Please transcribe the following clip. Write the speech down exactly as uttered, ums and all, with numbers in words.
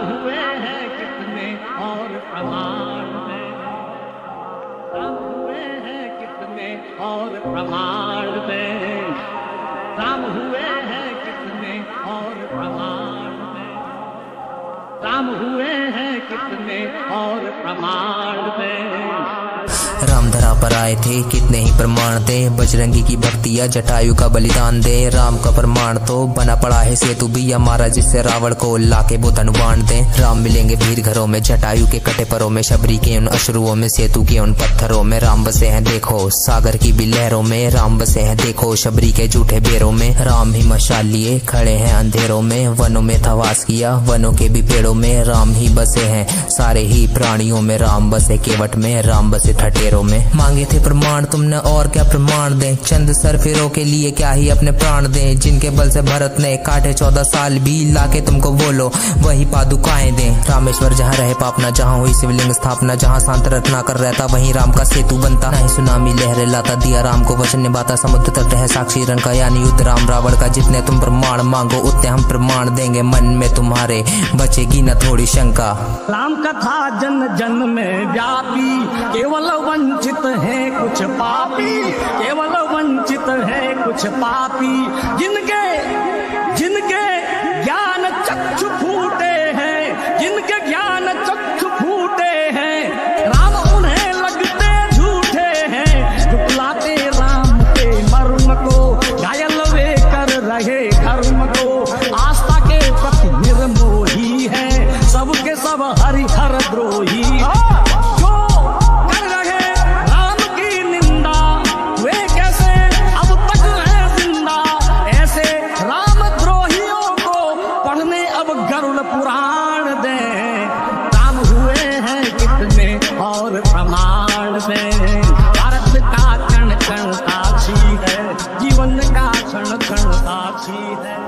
हुए हैं कितने और प्रमाण में, राम हुए हैं कितने और प्रमाण में, राम हुए हैं कितने और प्रमाण में, राम हुए हैं कितने और प्रमाण में। राम धरा पर आए थे कितने ही प्रमाण दे, बजरंगी की भक्तिया जटायु का बलिदान दे। राम का प्रमाण तो बना पड़ा है सेतु भी हमारा, जिससे रावण को लाके वो धनु बाण दे। राम मिलेंगे वीर घरों में, जटायु के कटे परों में, शबरी के उन अश्रुओं में, सेतु के उन पत्थरों में। राम बसे हैं देखो सागर की भी लहरों में, राम बसे हैं देखो शबरी के झूठे बेरों में। राम ही मशाल लिए खड़े हैं अंधेरों में, वनों में था वास किया वनों के भी पेड़ों में। राम ही बसे हैं सारे ही प्राणियों में, राम बसे केवट में, राम बसे ठठेरों में। मांगे थे प्रमाण तुमने और क्या प्रमाण दें, चंद सरफिरों के लिए क्या ही अपने प्राण दें। जिनके बल से भरत ने काटे चौदह साल भी, लाके तुमको बोलो वही पादुकाएं दें। रामेश्वर जहाँ रहे पापना, जहाँ हुई शिवलिंग स्थापना, जहाँ शांत रत्ना कर रहता वहीं राम का सेतु बनता। नहीं सुनामी लहरें लाता, दिया राम को वचन निभाता, समुद्र तट है साक्षी रण का यानी युद्ध राम रावण का। जितने तुम प्रमाण मांगो उतने हम प्रमाण देंगे, मन में तुम्हारे बचेगी न थोड़ी शंका। राम कथा जन जन में व्यापी, केवल वंचित है कुछ पापी, केवल वंचित है कुछ पापी। जिनके जिनके ज्ञान चक्षु फूटे हैं, जिनके ज्ञान चक्षु फूटे हैं, राम उन्हें लगते झूठे हैं। झुठलाते राम के मर्म को, घायल वे कर रहे धर्म को। आस्था के प्रति निर्मोही है, सबके सब हरिहर द्रोही। पुराण दे राम हुए हैं कितने और प्रमाण में। भारत का कण कण साक्षी है, जीवन का क्षण क्षण साक्षी है।